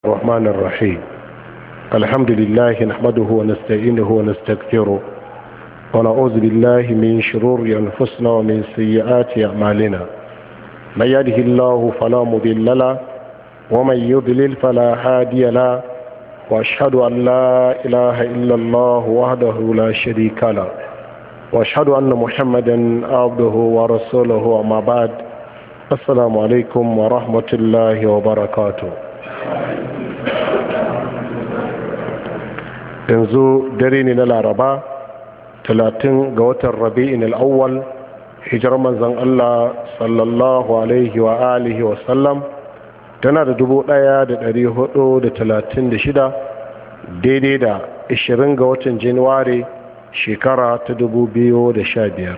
الرحمن الرحيم الحمد لله نحمده ونستعينه ونستغفره ونعوذ بالله من شرور أنفسنا ومن سيئات أعمالنا من يهده الله فلا مضل له ومن يضلل فلا هادي له وأشهد أن لا إله إلا الله وحده لا شريك له وأشهد أن محمدا عبده ورسوله أما بعد السلام عليكم ورحمة الله وبركاته. yanzu dare ne na laraba 30 ga watan rabi'in al'awwal hijar manzan Allah sallallahu alaihi wa alihi wa sallam tana da 1436 daidai da 20 ga watan januwari shekara ta 2015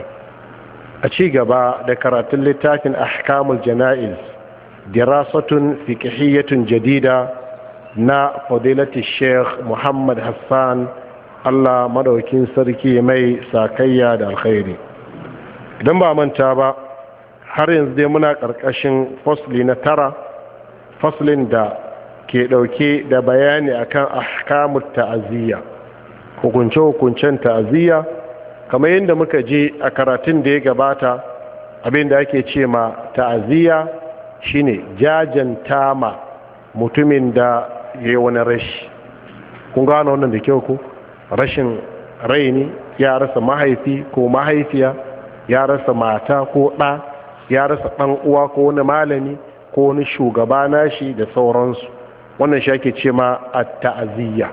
a ci gaba da karatun littafin ahkamul jana'iz dirasatun fiqhiyyatun jadida na fadilati sheikh muhammad hassan Allah madaukin sarki mai sakayya da alkhairi. Idan ba manta ba har yanzu dai muna ƙarƙashin fasli na 9, faslin da ke ɗauke da bayani akan ahkamut ta'aziyya, hukunce-hukuncen ta'aziyya, kamar yadda muka je a karatun da ya gabata. Abin da ake ce ma ta'aziyya shine jajanta ma mutumin da ya wani rashi. Kun gano wannan da kyau ku? Rashin raini, ya rasa mahaifi ko mahaifiya, ya rasa mata ko ɗa, ya rasa ɗan uwa ko wani malami ko wani shugaba nashi da sauransu. Wannan shi ake ce ma at-ta'aziyya.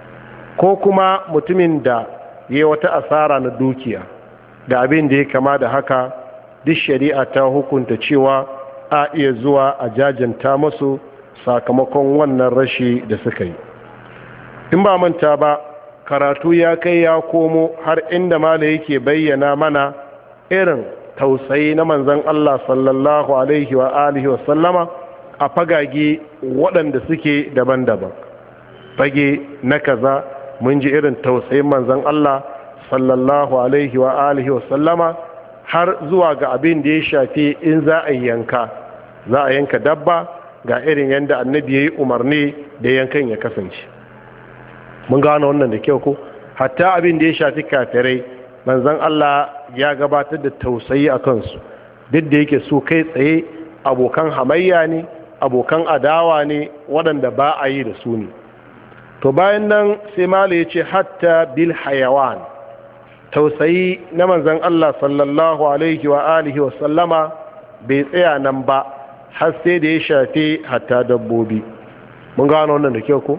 Ko kuma mutumin da ya wata asara na dukiya da abin da ya kama da haka, duk shari'a ta hukunta cewa a iya zuwa a jajanta masu sakamakon wannan rashi da suka yi. In ba manta ba, karatu ya kai ya komo har inda mala yake bayyana mana irin tausayi na manzon Allah sallallahu alaihi wa alihi wa sallama a fagage waɗanda suke daban-daban. Fage na kaza mun ji irin tausayin manzon Allah sallallahu alaihi wa alihi wa sallama har zuwa ga abin da ya shafi in za a yanka dabba, ga irin yadda annabi ya yi umarni da yankan ya kasance. Mun gano wannan da kyau ko? Hatta abin da ya shafi kafirai, manzon Allah ya gabatar da tausayi a kansu, duk da yake su kai tsaye abokan hamayya ne, abokan adawa ne, waɗanda ba a yi da su ne. To bayan nan sai mala ya ce hatta bil hayawan, tausayi na manzon Allah sallallahu alaihi wa alihi wa sallama bai tsaya nan ba, har sai da ya shafi hatta dabbobi. Mun gano wannan da kyau ko?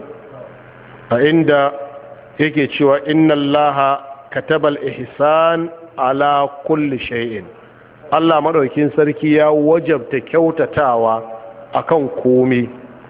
A inda yake cewa inna allaha katabal ihsan ala kulli shay'in, Allah madaukin sarki ya wajabta kyautatawa akan komai.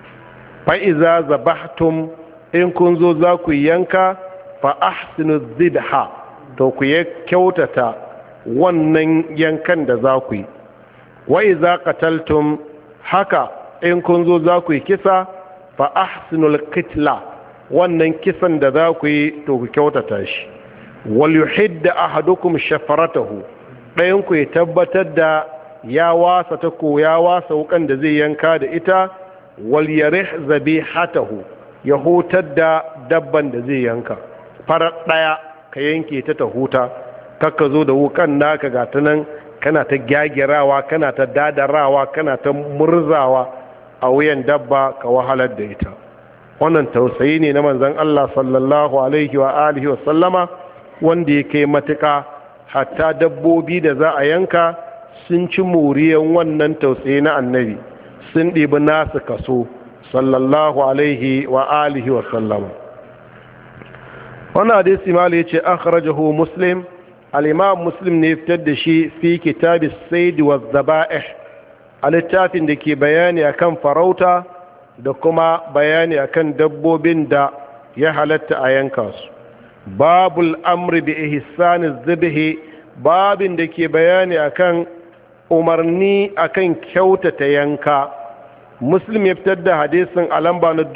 Fa iza zabahtum, in kun zo za ku yanka, fa ahsinu dhibha, to ku kyautata wannan yankan da za ku yi. Wa iza qataltum, haka in kun zo za ku yi kisa, fa ahsinul qitla, wannan kisan da za ku yi to ku kyautata shi. Wal yuhidda ahadukum shafaratahu, ɗayan ku ya tabbatar da ya wasa tako, ya wasa wukan da zai yanka da ita. Wal yarih zabihatahu, ya hutar da dabban da zai yanka. Farar ɗaya ka yanke ta huta, kakka zo da wukan naka ga ta nan kana ta gyagirawa, kana ta dadarawa, kana ta murzawa a wuyan dabba ka wahalar da ita. Wannan tausayi ne na manzon Allah sallallahu alaihi wa alihi wa sallama wanda ya kai matuƙa. Hatta dabbobi da za a yanka sun ci moriyan wannan tausayi na annabi, sun ɗibi nasu kaso sallallahu alaihi wa alihi wa sallama. Wannan hadisi mali ya ce akhrajahu Muslim, al-Imam Muslim ne fitar da shi fi kitab as-sayd wa az-zaba'ih, a littafin da ke bayani akan farauta da kuma bayani akan dabbobin da ya halatta a yanka su. Babul amri bi ihsani az-zabh, babin da ke bayani akan umarni akan kyautata yanka. Muslim ya fitar da hadisin a lamba na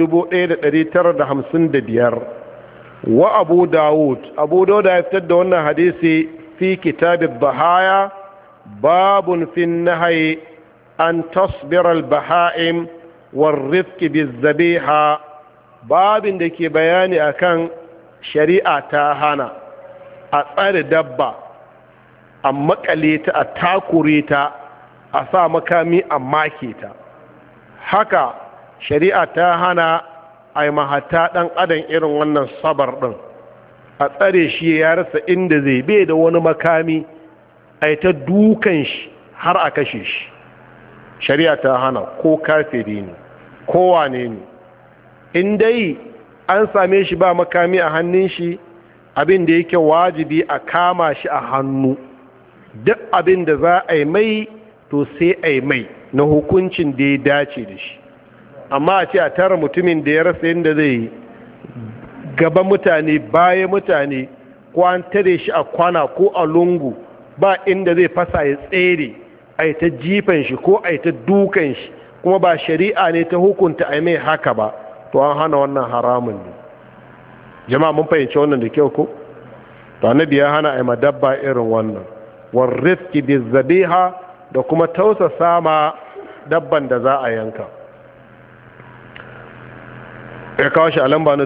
1955. Wa Abu Dawud ya fitar da wannan hadisi fi kitab ad-dhahaya babun fi an-nahyi an tasbira al-baha'im warrifqi bizzabiha, babin da ke bayani akan shari'a ta hana a tsare dabba, a makale ta, a takure ta, a sa makami a make ta. Haka shari'a ta hana a yi mahata ɗan adam irin wannan sabar ɗin, a tsare shi ya rasa inda zai bai da wani makami, a yi ta dukan shi har a kashe shi. Shari'a ta hana, ko kafiri ne ko wane ne, in dai an same shi ba makami a hannun shi, abin da yake wajibi a kama shi a hannu. Duk abin da za a yi mai to sai a yi mai na hukuncin da ya dace da shi. Amma a ce a tara mutumin da ya rasa yadda zai yi, gaba mutane baya mutane, ko an tare shi a kwana ko a lungu, ba inda zai fasa ya tsere, a yi ta jifan shi ko a yi ta dukan shi, kuma ba shari'a ne ta hukunta a yi mai haka ba, to an hana wannan haramun ne. Jama'a mun fahimci wannan da kyau ko? To annabi ya hana a yi madabba irin wannan, warrifqi bizzabiha, da kuma tausasa ma dabban da za a yanka. Ya kawo shi a lamba na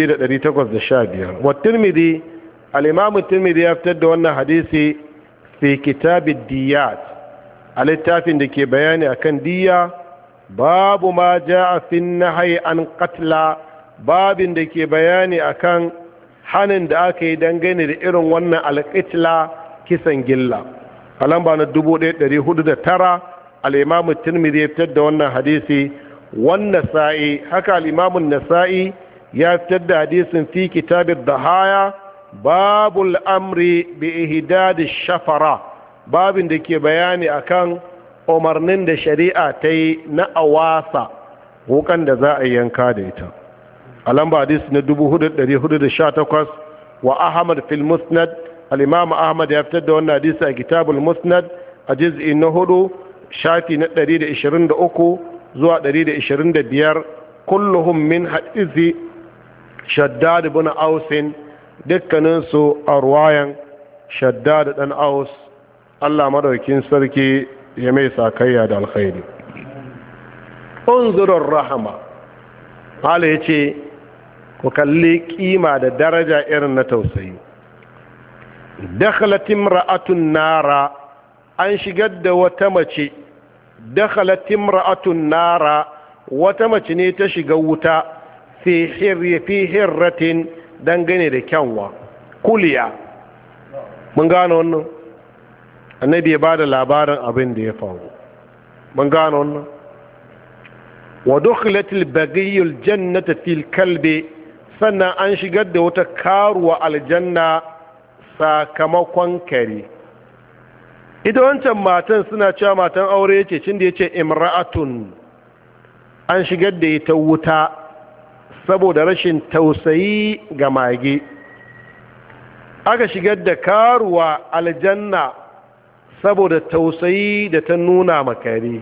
2815. Wa Tirmidhi, al-Imam Tirmidhi ya fitar da wannan hadisi fi kitabid diyat, a littafin da ke bayani akan diya, babu ma jaa fi nahyi an qatla, babin da ke bayani akan hanin da aka yi dangane da irin wannan alqitla, kisan gilla. A lamba na 1409 al-Imam Tirmidhi ya fitar da wannan hadisi. Wannan sa'i haka al-Imam an-Nasa'i ya fitar da hadisin fi kitabid dahaya, babul amri bi ihdad ash-shafara, babin da ke bayani akan umarnin da shari'a ta yi na awasa wukan da za a yanka da ita. A lamba hadisi na 4418. Wa Ahmad fil Musnad, al-Imam Ahmad ya fitar da wannan hadisi a kitabul Musnad a juz'i na 4 shafi na 123 zuwa 125, kulluhum min hadisi Shaddad ibn Aus, dukkaninsu a ruwayan Shaddad dan Aus. Allah madaukin sarki ya mai sakayya da alkhairi. Unzurur rahama, Allah yace ku kalli kima da daraja irin na tausayi. Dakhalat imra'atun nara, an shigar da wata mace. Dakhalat imra'atun nara, wata mace ne ta shiga wuta, fi hirratin, dangane da kyanwa, kuliya. Mun gano wannan? Annabi ya bada labarin abin da ya faru. Mun gano wannan? Wa dukhilatil baghiyul jannata fil kalbi, sannan an shigar da wata karuwa aljanna sakamakon kare. Ita wancan matan suna cewa matan aure ce, cin da ya ce imra'atun, an shigar da ita wuta saboda rashin tausayi ga mage. Aka shigar da karuwa aljanna saboda tausayi da ta nuna makare.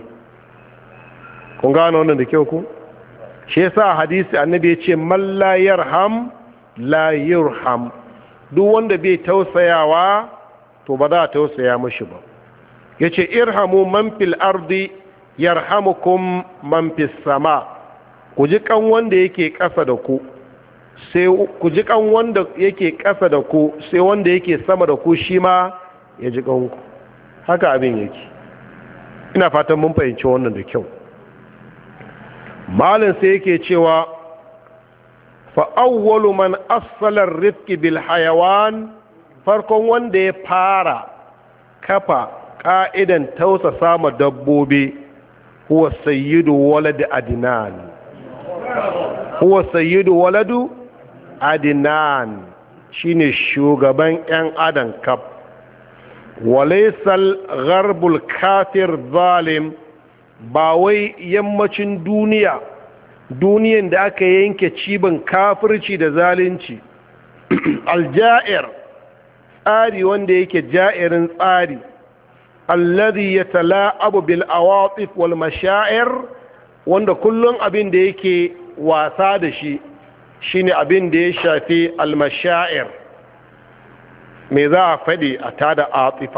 Kun gano wannan da kyau ku? Shi yasa hadisi annabi ya ce man la yarham la yurham, duk wanda bai tausayawa to ba za a tausaya mashi ba. Yace irhamu man fil ardi yarhamukum man fis sama, ku ji kan wanda yake ƙasa da ku, sai ku ji kan wanda yake ƙasa da ku, sai wanda yake sama da ku shi ma ya ji kanku. Haka abin yake. Ina fatan mun fahimci wannan da kyau. Malin sai yake cewa fa awwalu man asala ar-rifqi bil hayawan, farkon wanda ya fara kafa ka'idan tausasa ma dabbobi huwa sayyidu walad adnan. Huwa sayyidu waladu adnan, shine shugaban yan adam kaf. Walaysal gharbul kafir zalim, ba wai yammacin duniya, duniyan da aka yanke cibin kafirci da zalunci, alja'ir, tsari wanda yake ja'irin tsari, alladhi yatala'abu bil awatif wal mashaa'ir, wanda kullum abin da yake wasa da shi shine abin da ya shafi al mashaa'ir. Me za a faɗi a tada atifa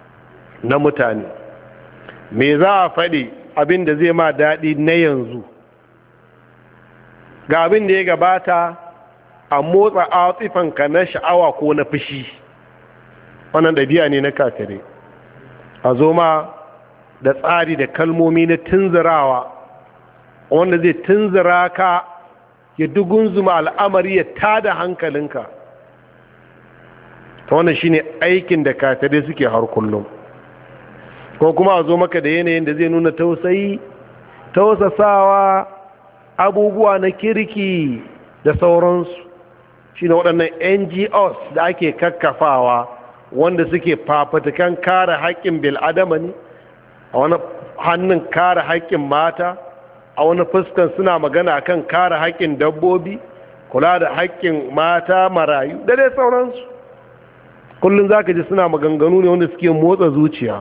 na mutane, me za a faɗi abin da zai ma daɗi na yanzu, ga abin da ya gabata a motsa atifanka na sha'awa ko na fushi, wannan ɗabi'a ne na kafirai. a zo ma da tsari da kalmomi na tunzirawa wanda zai tunzira ka ya dugunzuma al'amari ya tada hankalinka. ta wannan shine aikin da kafirai suke har kullum. ko kuma a zo maka da yanayin da zai nuna tausayi, tausasawa, abubuwa na kirki da sauransu. shine waɗannan NGOs da ake kakkafawa wanda suke fafatukan kare haƙƙin bil'adama ne, a wani hannun kare haƙƙin mata, a wani fuskan suna magana kan kare haƙƙin dabbobi, kula da haƙƙin mata marayu da dai sauransu. kullum za ka ji suna maganganu ne wanda suke motsa zuciya.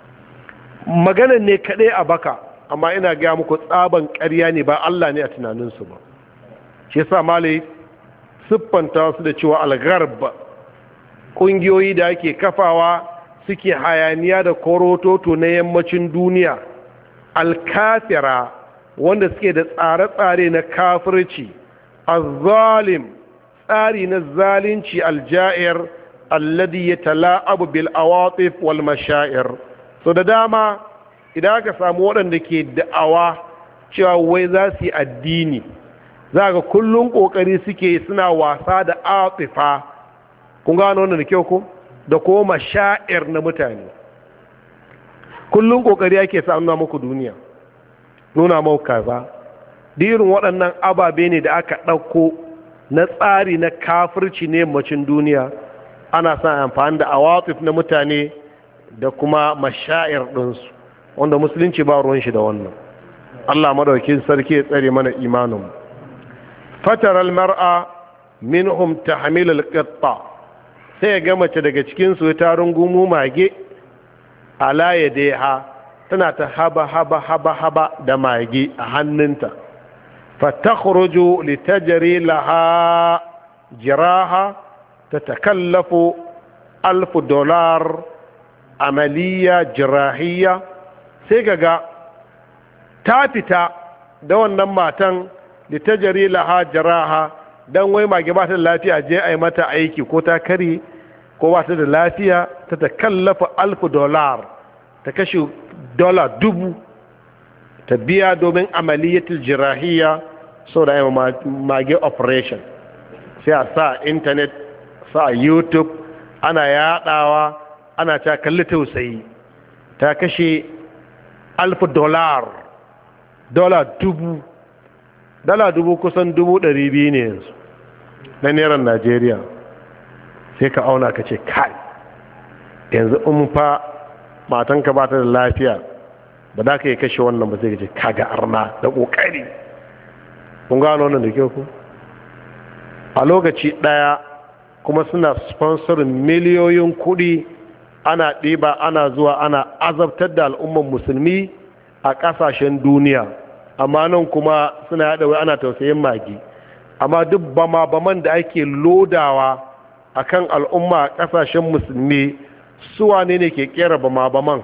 maganan ne kaɗai a baka, amma ina gaya muku tsaban ƙarya ne, ba Allah ne a tunaninsu ba. shi yasa malai siffanta su da cewa algarba, ƙungiyoyi da ake kafawa suke hayaniya da korototo na yammacin duniya, alkafira wanda suke da tsare-tsare na kafirci, azzalim tsari na zalunci, alja'ir alladhi yatala'abu bil awatif wal mashaa'ir. so da dama idan aka samu waɗanda ke da'awa cewa wai za su yi addini, za ga kullum ƙoƙari suke suna wasa da atifa, kun gano wannan da kyau ko, da kuma mashaa'ir na mutane. kullum ƙoƙari ake sa nuna muku duniya, nuna muku kaza. dirin waɗannan ababe ne da aka ɗauko na tsari na kafirci ne macin duniya, ana sa amfani da awatif na mutane da kuma mashaa'ir ɗinsu, wanda musulunci ba ruwan shi da wannan. Allah madaukin sarki ya tsare mana imanin. fataral mar'a minhum tahmilul qitta, sai ga mace daga cikin su ta rungumu mage, ala yadaiha tana ta haba da mage a hannunta. fatakhruju litajri laha jiraha tatakallafu $1000 amaliya jirahiyya. sai ga ta fita da wannan matan litajri laha jiraha, dan wai mage ba ta da lafiya, je ai mata aiki, ko ta kare ko ba ta da lafiya, ta takallafa $1000, ta kashe $1000 ta biya domin amaliyatul jirahiyya, so da mage operation. sai a sa internet, sa YouTube, ana yadawa, ana ta kalli tausayi, ta kashe $1000, $1000 kusan 200,000 ne yanzu na neran Najeriya. sai ka auna ka ce kai, yanzu in fa matanka ba ta da lafiya ba za ka yi kashe wannan ba, sai ka ce kaga arna da kokari. kun gano wannan da kyau ku. a lokaci daya kuma suna sponsorin miliyoyin kuɗi, ana ɗiba ana zuwa ana azabtar da al'umman musulmi a ƙasashen duniya, amma nan kuma suna yaɗa wai ana tausayin magi. amma duk bama-baman da ake lodawa a kan al'umma a ƙasashen musulmi, suwane ne ke ƙera bama-baman?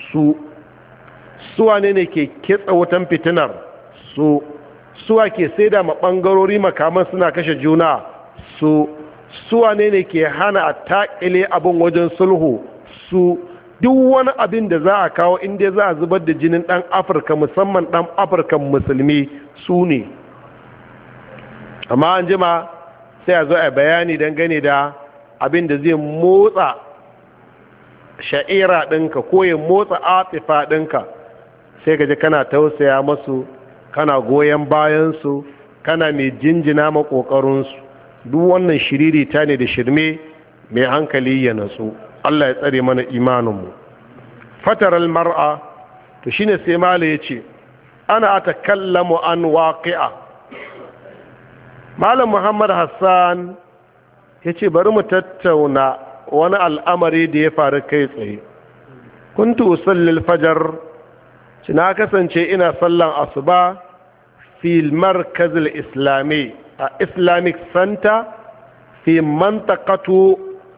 suwane ne ke kitsa wutan fitinar? suwa ke saida ma ɓangarori makaman suna kashe juna? suwane ne ke hana a taƙile abin wajen sulhu? duk wani abin da za a kawo inda za a zubar da jinin ɗan afirka, musamman ɗan afirka musulmi, su ne. amma an jima sai a zo a bayani dangane da abin da zai motsa sha'ira ɗinka ko ya motsa atifa ɗinka, sai ka ji kana tausaya masu, kana goyon bayansu, kana mai jinjina ma ƙoƙarinsu. duk wannan shiriri ta ne da shirme, mai hankali ya natsu. Allah ya tsare mana imaninmu. fataral mar'a, to shine sai mala ya ce ana atakallamu an waqi'a. malam Muhammad Hassan ya ce bari mu tattauna wani al'amari da ya faru kai tsaye. kuntu usallil fajar, ci na kasance ina sallan asuba fil markaz al-islami, a Islamic Center fi mantakatu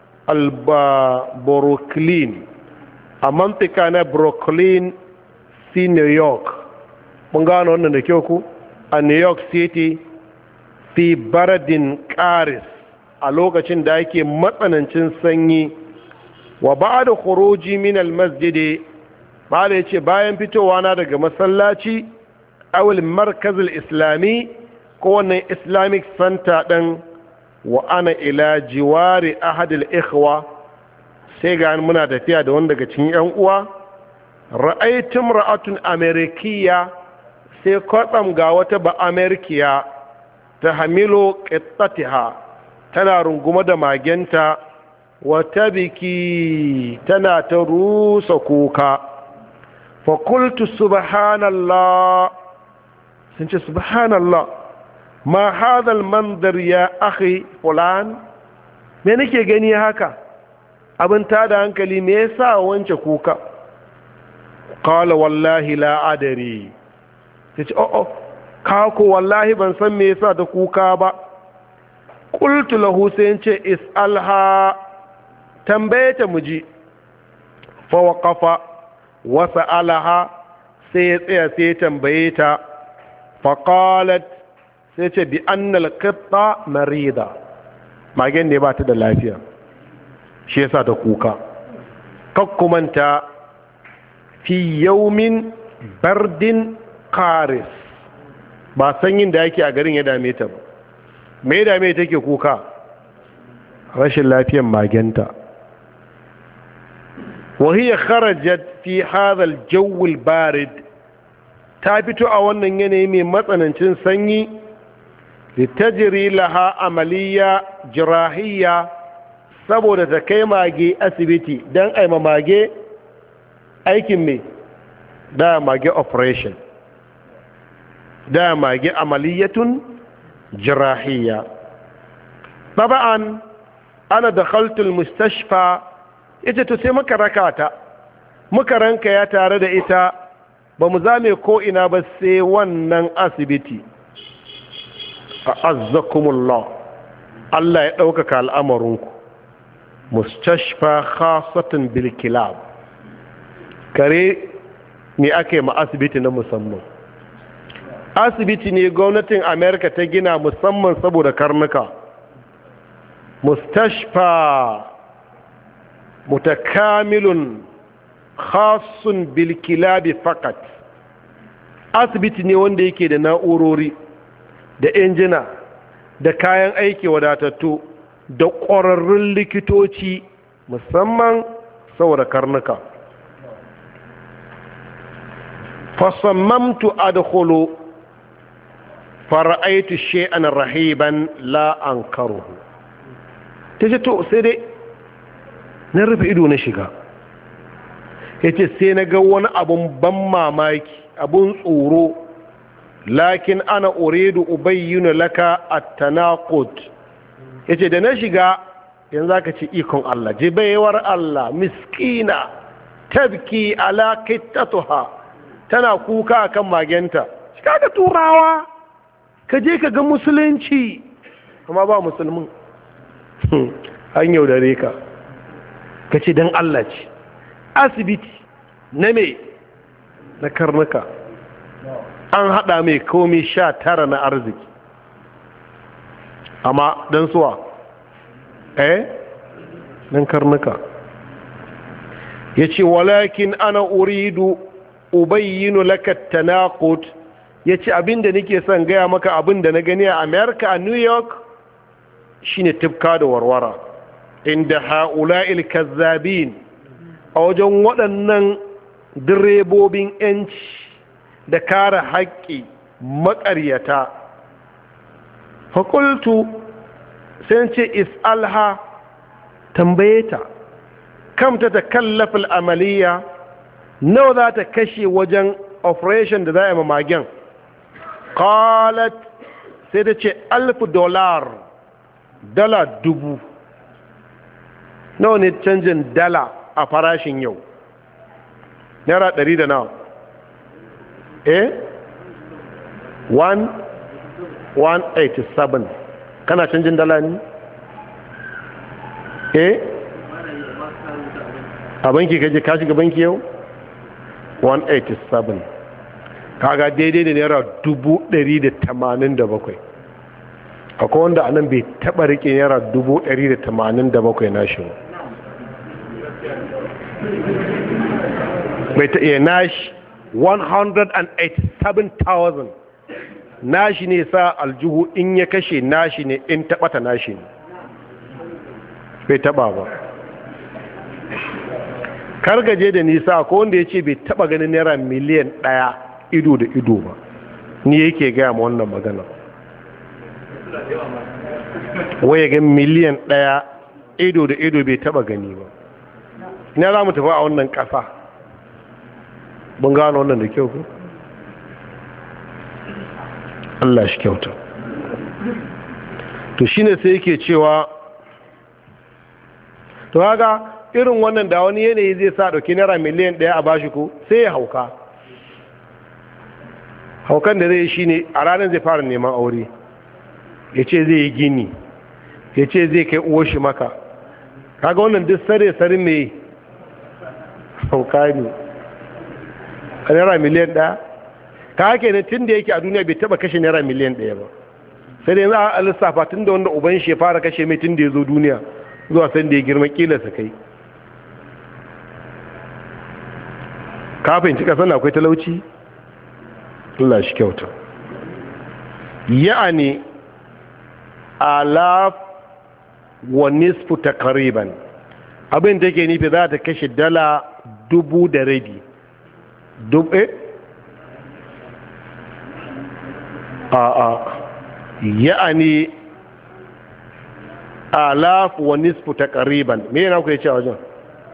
al-Brooklyn, a mantika na Brooklyn fi New York. mun gano wannan da kyau ku, a New York City fi baradin qaris a lokacin da yake matsanancin sanyi wa ba'da khuruji min al-masjid mala yace bayan fitowa na daga masallaci awil markazul islami ko wannan islamic center din wa ana ila jiwari ahadil ikhwa sai ga muna tafiya da wanda daga cikin yan uwa ra'aytum ra'atun amerikiya sai kwatsam ga wata ba amerikiya ta hamilo qittatiha tana runguma da magenta wata biki tana ta rusa kuka fa qultu subhanallah sun ce subhanallah ma hadal mandar ya akhi fulan me nake gani haka abin tada hankali me yasa wance kuka qala wallahi la adari tace oh ka ko wallahi ban san me yasa ta kuka ba qultu lahu sai ce is'alha tambaye ta muji fa waqafa wa sa'alaha sai ya tsaya sai tambaye ta fa qalat sai ce bi annal qitta marida magen ne ba ta da lafiya shi yasa ta kuka kakkumanta fi yawmin bardin qaris ba sanyin da yake a garin ya dame ta ba me ya dame take kuka rashin lafiyan magenta wa hiya kharajat fi hadha al-jaw al-barid ta fito a wannan yanayi mai matsanancin sanyi litajri laha amaliya jirahiyya saboda ta kai mage asibiti dan aima mage aikin me da mage operation da mage amaliyatun jirahiyya taba'an ana dakhaltu al-mustashfa ita to sai muka rakata muka ranka ya tare da ita ba mu zame ko ina ba sai wannan asibiti a'azzakumullah Allah ya ɗaukaka al'amarinku mustashfa khasatan bil kilab kare ne ake ma asibiti na musamman asibiti ne gwamnatin America ta gina musamman saboda karnuka mustashfa mutakamilun khasun bil kilab faqat asibiti ne wanda yake da na'urori da injina da kayan aiki wadatattu da ƙwararrun likitoci musamman saboda karnuka fasammamtu adkhulu fara'aitu shay'an rahiban la ankaruhu tace to sai dai na rufe ido na shiga yace sai na ga wani abun ban mamaki abun tsoro lakin ana uridu ubayyana laka at-tanaqud yace da na shiga yanzu aka ce ikon Allah jibaiwar Allah miskina tabki ala qittatuha tana kuka akan magenta kaga turawa ka je ka ga musulunci amma ba musulmin an yaudare ka kace dan Allah ce asibiti na me na karnuka an hada mai komai 19 na arziki amma dan suwa dan karnuka yace walakin ana uridu ubayyinu laka at-tanaqud yace abinda nake son gaya maka abinda na gani a America a New York shine tibka da warwara inda haula'il kazzabin a wajen waɗannan direbobin yanci da kare haƙƙi maƙaryata fakultu sai ce is'alha tambaye ta kam ta takallafin amaliya nawa za ta kashe wajen operation da za a yi mamagen qalat sai ta ce $1,000 dala 1000 nawa ne canjin dala a farashin yau naira 100 da nawa 187 kana canjin dala ne a banki kaje ka shiga banki yau 187 kaga daidai da naira 187 akwai wanda anan bai taba rike naira 187 nashi ba, bai ta iya nashi 187,000 nashi ne, sa aljihu in ya kashe nashi ne, in taɓata nashi ne, bai taɓa ba. Kargaje da nisa ko wanda ya ce bai taɓa ganin naira miliyan 1 ido da ido ba, ni yake gaya ma wannan magana, waya ga miliyan 1 ido da ido bai taɓa gani ba. ina za mu tafi a wannan ƙasa? Bun gano wannan da kyau ku? Allah shi kyauta. To shine sai yake cewa, to haka irin wannan da wani yanayi zai sa dauki naira miliyan 1 a bashi ko sai ya hauka. Haukan da zai shi ne a ranar zai fara neman aure, ya ce zai yi gini, ya ce zai kai uwar shi maka. Kaga wannan duk sare mai hauka ne a naira miliyan 1. Ka hake ne tun da yake a duniya bai taba kashe naira miliyan 1 ba, sai dai za a lissafa tun da wanda uban shi ya fara kashe mai tun da ya zo duniya zuwa san da ya girma kila su kai. Kafin cika sana akwai talauci? Allah shi kyauta. Ya'ani alaf wa nisfu takriban, abin da ke nufi za ta kashe dala 200,000. Ya'ani alaf wa nisfu takriban, me yana ku yace a wajen?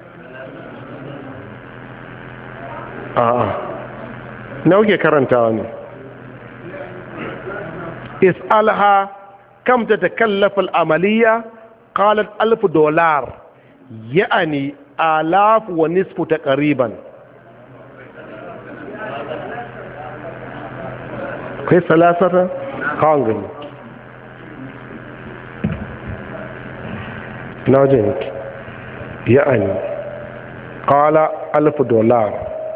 Na kuke karantawa ne? Is'alha kam tatakallafu al-amaliya, qalat $1,000, ya'ani alaf wa nisfu takriban. kai salasata kawon gani na wajen yake ya'ani kala $1,000.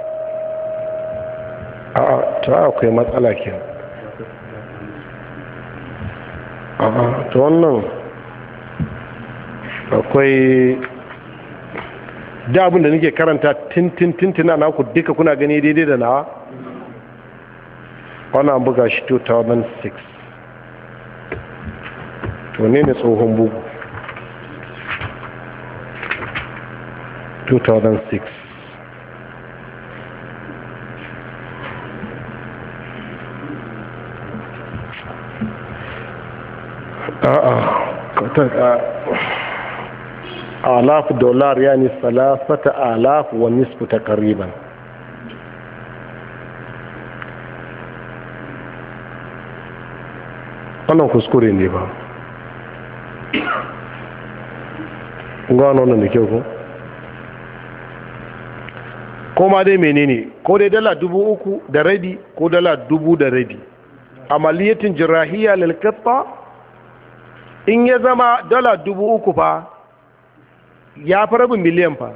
ta akwai matsala ke ta wannan akwai da abinda nake karanta tintina na ku duka kuna gani daidai da nawa. Wannan buga shi 2006, to ne tsohon bugu 2006. $1,000 yani 3,000 wa nisfu takriban. wannan kuskure ne ba, gano wannan da kyau ko? Koma dai menene, ko dai dala 3,000 da rabi ko dala 2,000 da rabi. Amaliyatin jirahiya lalkatta in ya zama dala 3,000 fa ya fi rabin miliyan fa.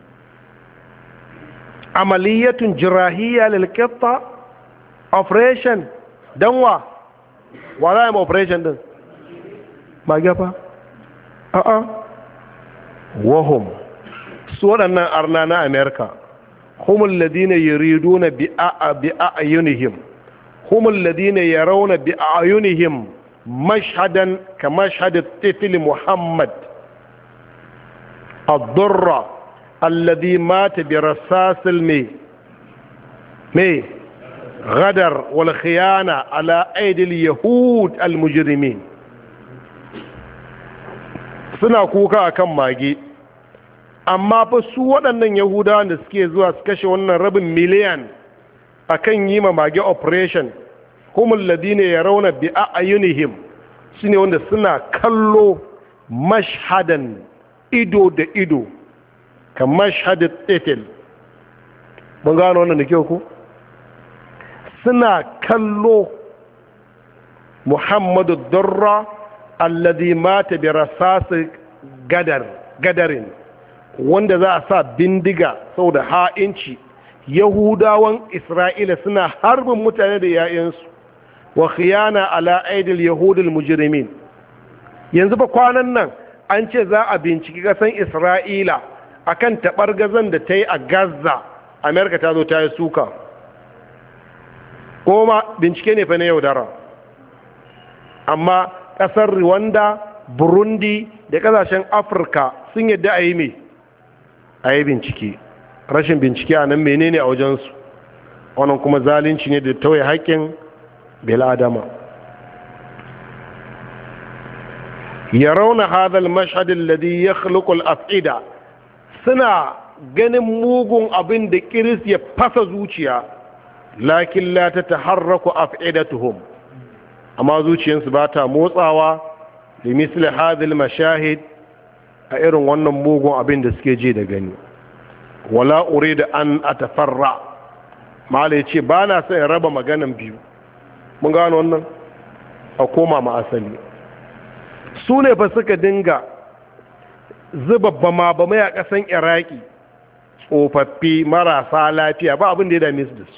Amaliyatun jirahiya lalkatta operation don wa za a yi operation din ba gafa wahum su waɗannan arna na amerika humul ladina yuriduna bi a'yunihim, humul ladina yarawna bi a'yunihim mashhadan ka mashhad at-tifl muhammad ad-durra alladhi mata bi rasasil غدر والخيانة على أيدي اليهود المجرمين. suna kuka akan mage, amma fa su waɗannan yahudawan da suke zuwa su kashe wannan rabin miliyan akan yi ma mage operation, humul ladina yarawna bi a'yunihim, shine wanda suna kallo mashhadan ido da ido ka mashhadat titil. mun gano wannan da kyau ko? suna kallo Muhammadu Durra alladhi mata bi rasasi gadarin, wanda za a sa bindiga saboda ha'inci. Yahudawan Isra'ila suna harbin mutane da yayansu, wa khiyana ala aidil yahudil mujrimin, yanzu ba kwanan nan an ce za a binciki kasan Isra'ila akan taɓargazan da ta yi a Gaza. Amerika ta zo ta yi suka, kuma bincike ne fa na yaudara. Amma ƙasar Rwanda, Burundi da ƙasashen Afirka sun yadda a yi mai a yi bincike. Rashin bincike a nan menene a wajensu, wannan kuma zalunci ne da tauye haƙƙin bil'adama. yarawna hadha al-mashhad alladhi yakhluqu al-af'ida, suna ganin mugun abin da kiris ya fasa zuciya, lakin la tataharraku af'idatuhum, amma zuciyarsu ba ta motsawa da misli hadha al-mashahid, a irin wannan mugun abin da suke ji da gani. Wala uridu an atafarra, malai ce ba na son raba maganan biyu. Mun gano wannan, a koma ma asali. Su ne fa suka dinga zuba bama-bamai a ƙasan Iraki, tsofaffi marasa lafiya, ba abin da ya dame su da su.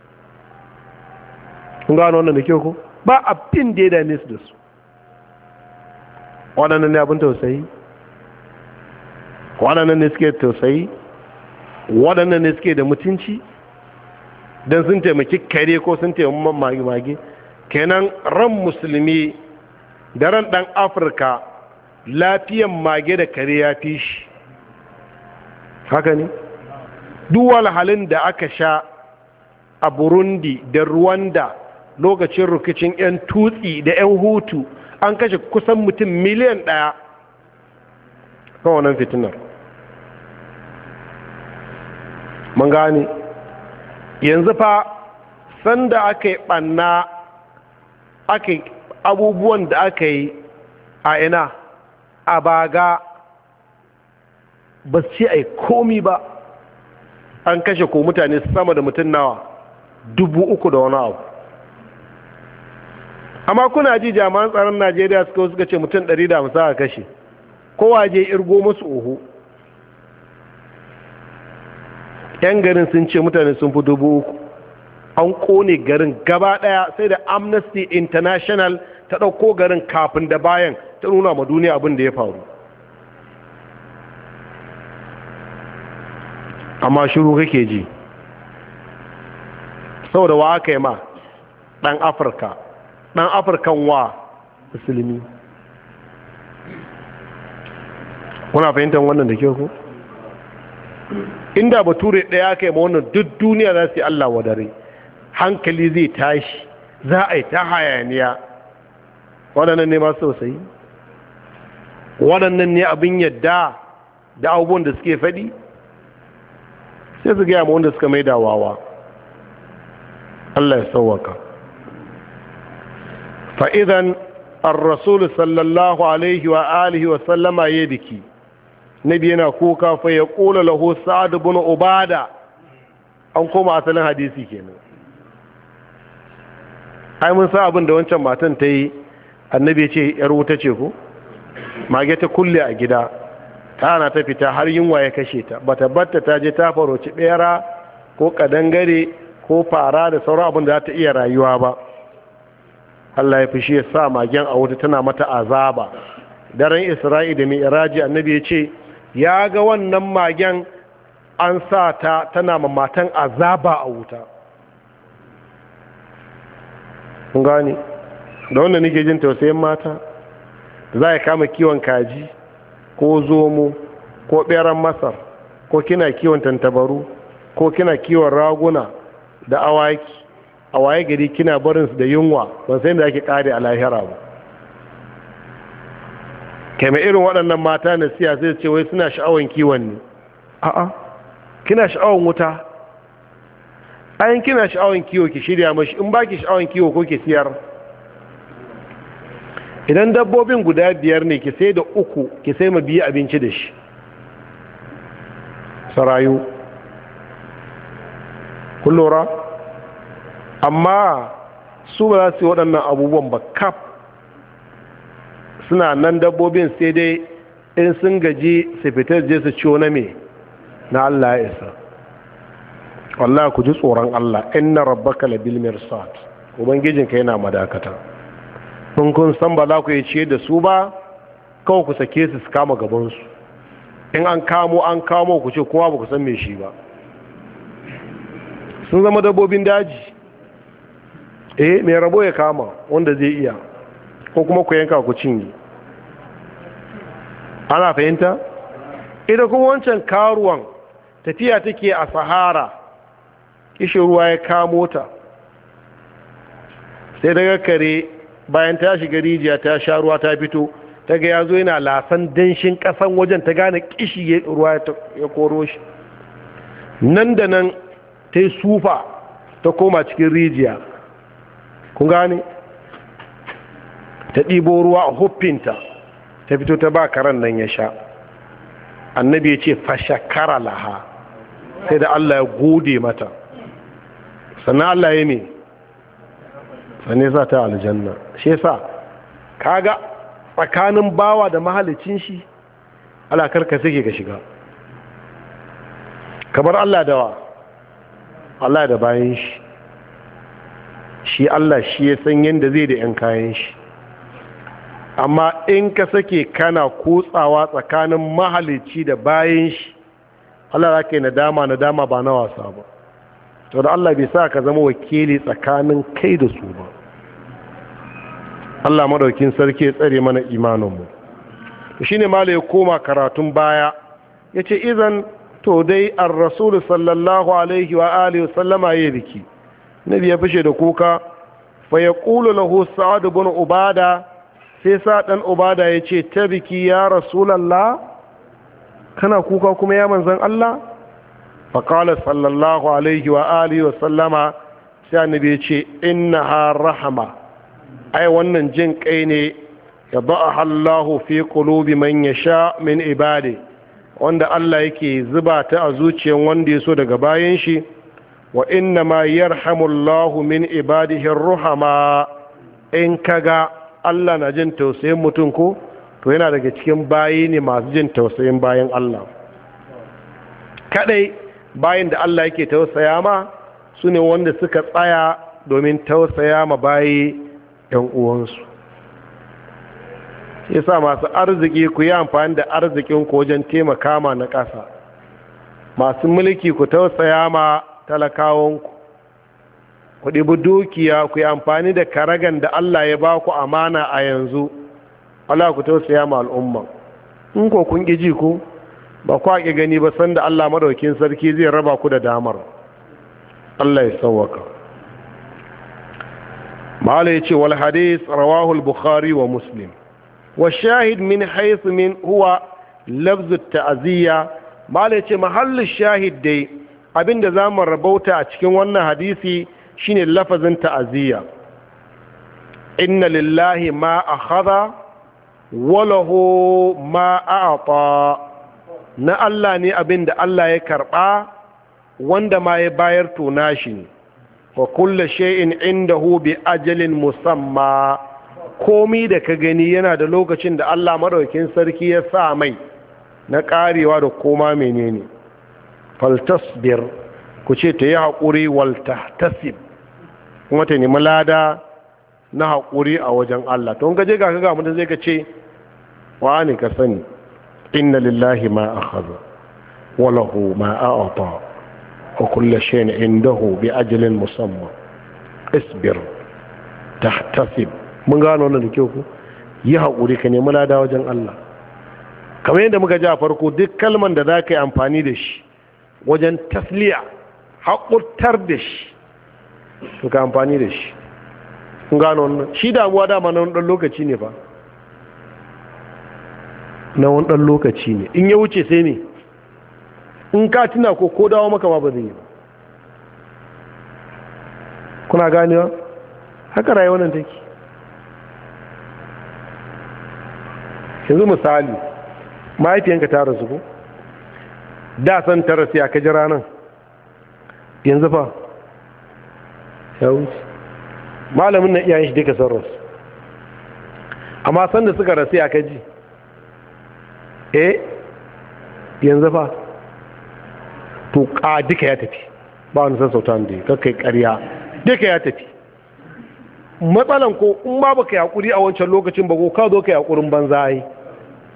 Kun gano wannan da kyau ko? Ba abin da ya dame su da su. Waɗannan ne abin tausayi? Waɗannan ne suke tausayi? Waɗannan ne suke da mutunci? Don sun taimaki kare ko sun taimaki mage? Kenan ran musulmi da ran ɗan Afirka lafiyan mage da kare ya fi shi. Haka ne? Duk walhalin da aka sha a Burundi da Rwanda lokacin rikicin 'yan tutsi da 'yan hutu, an kashe kusan mutum miliyan 1 kan wannan fitinar. Mun gane yanzu fa sanda aka yi ɓanna, aka yi abubuwan da aka yi a ina a Baga, ba su ce a yi komi ba. An kashe ko mutane sama da mutum nawa 3,000 da wani abu. Amma kuna ji jami'an tsaron Najeriya suka ce mutum 150 a kashe, kowa je irgo musu oho. 'Yan garin sun ce mutane sun fi 3,000. An kone garin gaba daya, sai da Amnesty International ta ɗauko garin kafin da bayan ta nuna ma duniya abin da ya faru. Amma shiru kake ji, saboda wa aka yi ma ɗan Afirka, ɗan Afirkan wa musulmi. Kuna fahimtar wannan da ke ku? Inda bature ɗaya aka yi ma wannan, duk duniya za su yi Allah wadare, hankali zai tashi, za a yi ta hayaniya. Waɗannan ne masu sosai, waɗannan ne abin yadda da abubuwan da suke faɗi, sai su gaya ma wanda suka mai wawa. Allah ya sauwaka. fa'idan ar-rasul sallallahu alaihi wa alihi wa sallama ya biki, nabi yana kuka fa ya ƙula lahu sa'ad ibn ubada. An koma asalin hadisi kenan. Ai mun sa abin da wancan matan ta yi, annabi ce yar wuta ce ko? Mage ta kulle a gida, tana ta fita har yunwa ya kashe ta, bata batta ta je ta faroci bera ko kadangare ko fara da sauran abin da za ta iya rayuwa ba. Allah ya fushi ya sa magen a wuta, tana mata azaba. Daren Isra'i da Mi'raji annabi ya ce ya ga wannan magen an sa ta tana ma matan azaba a wuta. Kun gane da wanda nake jin tausayin mata, za ya kama kiwon kaji ko zomo ko ɓeran masar, ko kina kiwon tantabaru, ko kina kiwon raguna da awaki, a waye gari kina barinsu da yunwa, ban sai da ake kare a lahira ba. Kame irin waɗannan mata na siya sai ce wai suna sha'awan kiwon ne. A'a, kina sha'awan wuta? Ayin kina sha'awan kiwo ki shirya mashi, in ba ki sha'awan kiwo ko ki siyar. Idan dabbobin guda 5 ne, ki sai da 3, ki sai ma biyu abinci da shi, sarayu. Kun lura? Amma su ba za su yi waɗannan abubuwan ba kaf. Suna nan dabbobin sai dai in sun gaji su fitar je su ciwo na me na Allah ya isa. Wallahi ku ji tsoron Allah, inna rabbaka labil mirsad, ubangijinka yana madakata. In kun san ba za ku yi ciye da su ba, kawai ku sake su kama gabansu. In an kamo ku ce kowa ba ku san me shi ba. Sun zama dabbobin daji. Mai rabo ya kama wanda zai iya, ko kuma ku yanka ku cinye. Ana fahimta? Ita kuma wancan karuwan tafiya take a sahara, kishin ruwa ya kamo ta, sai daga kare bayan ta shiga rijiya ta sha ruwa ta fito, ta ga ya zo yana lasan danshin kasan wajen, ta gane kishi ruwa ya koro shi. Nan da nan ta yi sufa ta koma cikin rijiya, kun gane, ta ɗibo ruwa a huffinta ta fito ta ba karen nan ya sha. Annabi ya ce fashakara laha, sai da Allah ya gode mata, sannan Allah ya ne sannan sa ta aljanna. Shi yasa kaga tsakanin bawa da mahalicin shi Allah karka sake ka shiga, kamar Allah dawa Allah da bayan shi Allah shi ya san yadda zai da 'yan kayan shi. Amma in ka sake kana kutsawa tsakanin mahalicci da bayan shi, Allah za ka yi nadama ba na wasa ba. To da Allah bai sa ka zama wakili tsakanin kai da su ba. Allah madaukin sarki ya tsare mana imaninmu. To shine mala ya koma karatun baya, ya ce izan to dai an rasulu sallallahu alaihi wa alihi wasallama ya biki. Nabi ya fashe da kuka, fa ya ƙulu lahu sa'ad bin ubada, sai sa ɗan ubada ya ce ta biki ya rasulallah, kana kuka kuma ya manzan Allah? faƙala sallallahu alaihi wa alihi wa sallama, sai annabi ya ce inna ha rahama, ai wannan jin kai ne ya ba'a Allahu fi qulubi man yasha min ibadi, wanda Allah yake zuba ta a zuciyar wanda ya so daga bayan shi. Wa inna ma yarhamullahu min ibadihi ruhama, in kaga Allah na jin tausayin mutum ko to yana daga cikin bayi ne masu jin tausayin bayan Allah. Kadai bayin da Allah yake tausaya ma su ne wanda suka tsaya domin tausaya ma bayi yan uwansu. Yasa masu arziki ku yi amfani da arzikin ku wajen taimaka ma na ƙasa. Masu mulki ku tausaya ma talakawanku, ku ɗibi dukiya ku yi amfani da karagan da Allah ya ba ku amana a yanzu, Allah ku tausaya ma al'umma. In ko kun ƙi ji ku ba ku haƙi gani ba, sanda Allah madaukin sarki zai raba ku da damar. Allah ya sauwaka. Ma'ala ya ce wal hadis rawahu al-Bukhari wa Muslim. Wa shahid min haythu min huwa lafz at-ta'ziyya. Ma'ala ya ce mahallin shahid dai abinda zamu rabauta a cikin wannan hadisi shine lafazin ta'aziyya. Inna lillahi ma akhadha wa lahu ma a'ta. Na Allah ne abinda Allah ya karba, wanda ma ya bayar to nashi ne. Wa kullu shay'in indahu bi ajalin musamma. Komi da ka gani yana da lokacin da Allah madaukakin sarki ya sa mai na karewa da koma menene. Faltasbir, ku ce ta yi haƙuri, waltahtasib, kuma ta nemi lada na haƙuri a wajen Allah. To gaje ga kaga mutum zai ka ce wa ne ka sani inna lillahi ma akhadha wa lahu ma a'ta wa kullu shay'in indahu bi ajalin musamma. Isbir, tahtasib. Mun gano wannan da kyau ku, yi haƙuri ka nemi lada wajen Allah. Kamar yadda muka ji a farko, duk kalman da za ka yi amfani da shi wajen tasliya, haƙurtar da shi, to ka amfani da shi. Kun gano wannan, shi damuwa dama na wani ɗan lokaci ne fa, na wani ɗan lokaci ne, in ya wuce sai ne, in ka tuna ko dawo maka ma ba zai yi ba. Kuna ganewa haka rayuwar nan take. Yanzu misali, mahaifiyanka ta rasu ko da san ta rasu ya ka ji ranar, yanzu fa ya wuce. Malamin na iyayen shi duka sun rasu, amma san da suka rasu ya ka ji yanzu fa to ka duka ya tafi, ba wani sassauta da ya kakai karya, duka ya tafi. Matsalan ko in ba baka yaƙuri a wancan lokacin ba ko ka zo ka yaƙurin banza yi,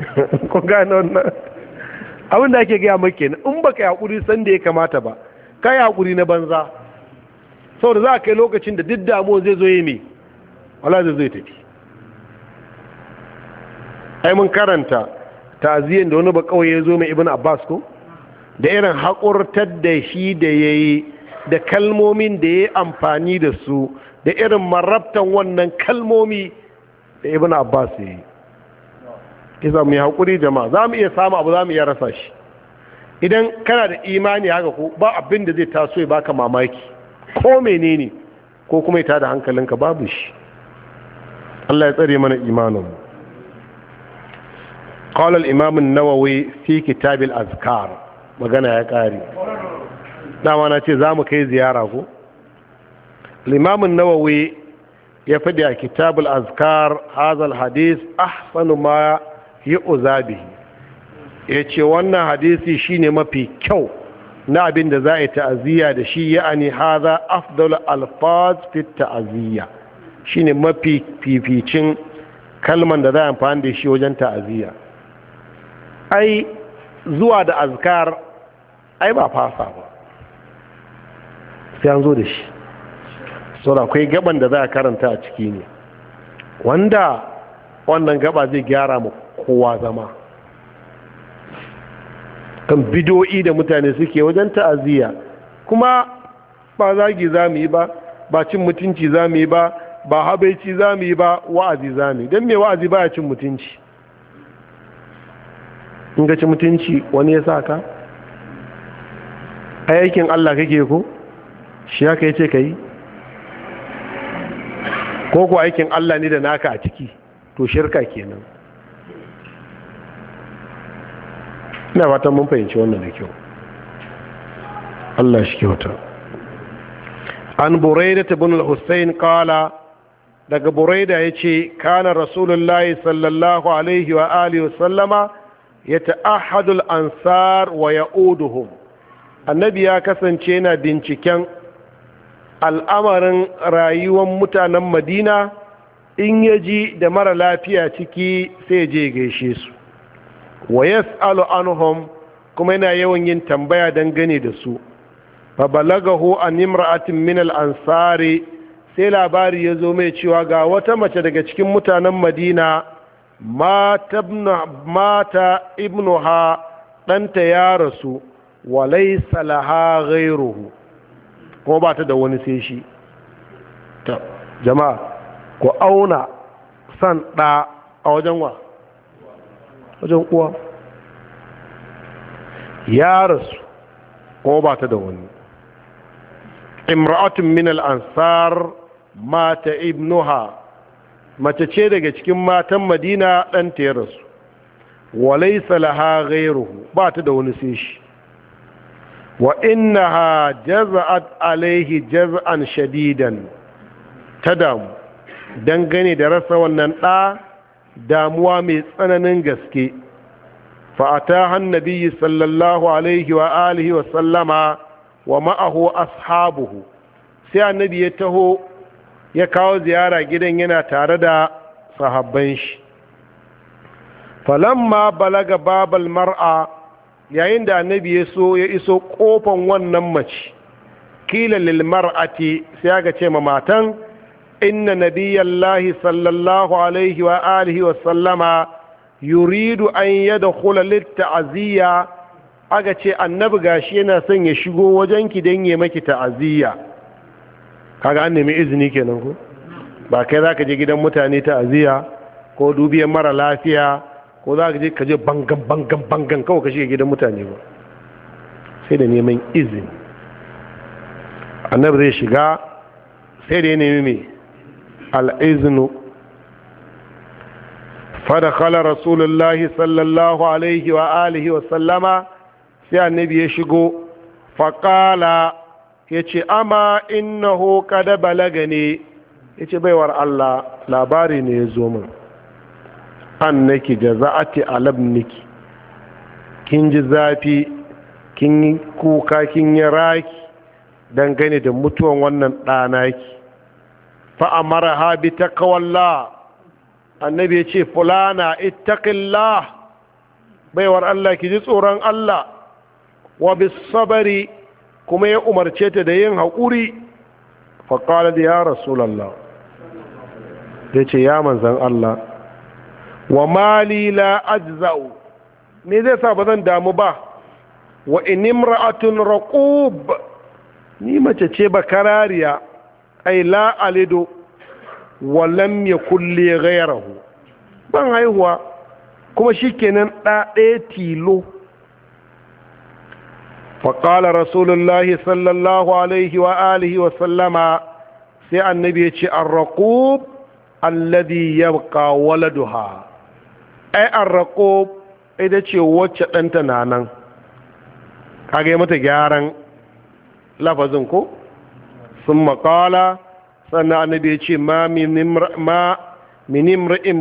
ko gane wannan abin da ake gaya maka ne, in baka yi hakuri san da ya kamata ba ka yi hakuri na banza, saboda za a kai lokacin da duk damuwa zai zo yi mai wala zai tafi. ai mun karanta ta'aziyyar da wani ba kawai ya zo mai Ibn Abbas ko, da irin haƙurtar da shi da ya yi, da kalmomin da ya yi amfani da su, da irin marabtan wannan kalmomi da Ibn Abbas ya yi. Isa mu yi haƙuri jama'a, za mu iya samu abu, za mu iya rasa shi. Idan kana da imani haka ko ba abin da zai taso ya baka mamaki ko menene, ko kuma ya tada hankalinka, babu shi. Allah ya tsare mana imaninmu. قال الإمام النووي في كتاب الأذكار magana ya ƙari, dama na ce za mu kai ziyara ko. Limamin Nawawi ya faɗi a kitabul azkar hazal hadis ahsanu ma yu'za bihi, ya ce wannan hadisi shine mafi kyau na abin da za a yi ta'aziyya da shi, ya'ani haza afdal alfaz fi ta'aziyya, shine mafi fificin kalman da za a amfani da shi wajen ta'aziyya. ai zuwa da azkar ai ba fasa ba, sai an zo da shi. sau da akwai gaban da za a karanta a ciki ne, wanda wannan gaba zai gyara mu kowa zama kan bidoyi da mutane suke wajen ta'aziyya. Kuma ba zagi za mu yi ba, ba cin mutunci za mu yi ba, ba habaici za mu yi ba, wa'azi za mu yi. don me wa'azi ba ya cin mutunci? in ga ci mutunci wani ya sa ka aikin Allah kake ko shi haka yace kai, ko ko aikin Allah ne da naka a ciki, to shirka kenan. ina fatan mun fahimci wannan da kyau. Allah shi kyauta. an Buraida ibn al-Husayn qala, daga Buraida yace kana Rasulullahi sallallahu alaihi wa alihi wa sallama yata'ahadul ansar wa ya'uduhum, annabi ya kasance yana binciken al'amarin rayuwar mutanen Madina, in yaji da mara lafiya ciki sai je gaishe su, wa yas'alu anhum, kuma yana yawan yin tambaya dangane da su. fa balagahu an imra'atin min al-ansari, sai labari ya zo mai cewa ga wata mace daga cikin mutanen Madina mata ibnuha, ɗanta ya rasu, wa laysa laha ghayruhu, kuma ba ta da wani sai shi. ta jama'a ku auna san ɗa a wajen wa? wajen uwa. ya rasu kuma ba ta da wani. imra'atun min al-ansar mata ibnuha, mace ce daga cikin matan Madina, ɗanta ya rasu, walaysa laha ghayruhu, ba ta da wani sai shi. wa innaha jaza'at alaihi jaz'an shadidan, ta damu dangane da rasa wannan ɗa, damuwa mai tsananin gaske. fa'ataha an-nabiy sallallahu alaihi wa alihi wa sallama wa ma'ahu ashabuhu, sai annabi ya taho ya kawo ziyara gidan yana tare da sahabban shi. falamma balaga babal mar'a, yayin da annabi ya iso kofan wannan mace, kila lil mar'ati, sai aka ce ma matan, inna nabiyallahi sallallahu alaihi wa alihi wa sallama yuridu an yadkhula lit ta'ziya, aka ce annabi gashi yana son ya shigo wajenki dan ya maki ta'ziya. kaga an nemi izini kenan ko, ba kai zaka je gidan mutane ta'ziya ko dubiyan mara lafiya, ko za ka je bangan kawai ka shiga gidan mutane ba, sai da neman izini. annabi zai shiga sai da ya nemi mai al'izinu. fadakhala rasulullahi sallallahu alaihi wa alihi wa sallama, sai annabi ya shigo, faƙala ya ce ama innahu kada balaga ne, ya ce baiwar Allah labari ne ya zo min, annaki jaza'ati alabniki, kin ji zafi, kin yi kuka, kin yi raki dangane da mutuwan wannan ɗanaki. fa'amara ha bi taqwallah, annabi ya ce fulana ittaqillah, baiwar Allah ki ji tsoron Allah, wa bis sabari kuma ya umarce ta da yin haƙuri. faƙalar ya rasulallah, ya ce ya manzan Allah, wa mali la ajza'u, me zai sa ba zan damu ba, wa inimra'atun raqub, ni mace ce ba karariya, ai la alidu wa lam yakul li ghayrahu, ban haihuwa kuma shikenan ɗaya tilo. faƙalar rasulullahi sallallahu alaihi wa alihi wa sallama, sai annabi ya ce ar-raqub alladhi yabqa waladuha, ai ar-raqub ita ce wacce ɗanta na nan. kage mata gyaran lafazin ko. sun maƙala, sannan annabi ya ce ma min imra'in